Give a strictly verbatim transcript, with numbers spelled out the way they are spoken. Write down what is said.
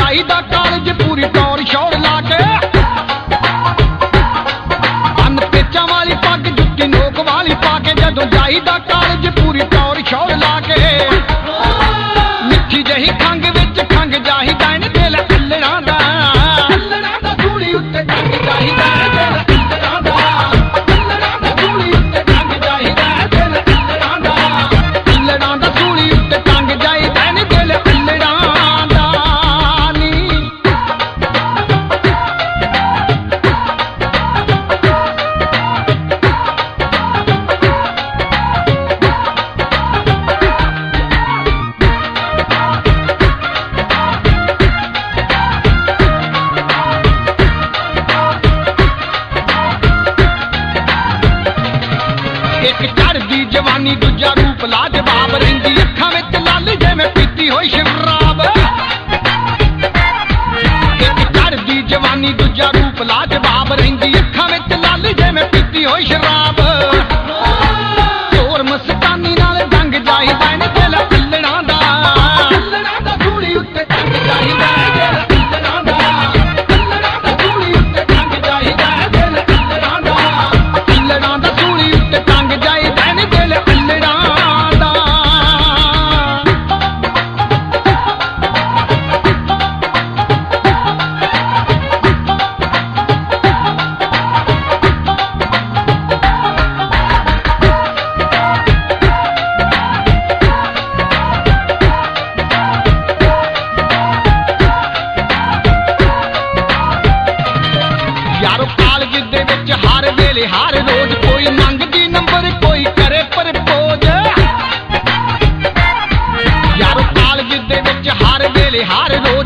जाईदा कालज पूरी टौर शौर ला के अन पेचा वाली पग जुत्ती नोक वाली पाके जदों जाईदा कालज पूरी टौर शौर ला के मिठी जही खंग विच खंग जाहीदा इन दिल अल्लड़ा दा अल्लड़ा दा सूली उत्ते खंग जाहीदा दिल अल्लड़ा दा अल्लड़ा दा सूली उत्ते खंग जाहीदा दिल अल्लड़ा दा अल्लड़ा दा सूली उत्ते खंग जाहीदा इन दिल अल्लड़ा दा नी एक चढ़दी जवानी दूजा रूप लाजवाब रहिंदी अखां विच लाल जिवें पीती होई शराब एक चढ़दी जवानी दूजा रूप लाजवाब रहिंदी अखां विच लाल जिवें पीती होई शराब चोर मस्तानी नाल दंग जाहीदा इन दिल अल्लड़ा दा अल्लड़ा दा सूली उत्ते दंग जाहीदा दिल अल्लड़ा दा अल्लड़ा दा सूली उत्ते दंग जाहीदा दिल अल्लड़ा दा अल्लड़ा दा सूली उत्ते दंग जाहीदा इन दिल अल्लड़ा दा यारो कालज दे विच हर वेले हर रोज कोई मंगदी नंबर कोई करे प्रपोज यारो कालज दे विच हर वेले हर रोज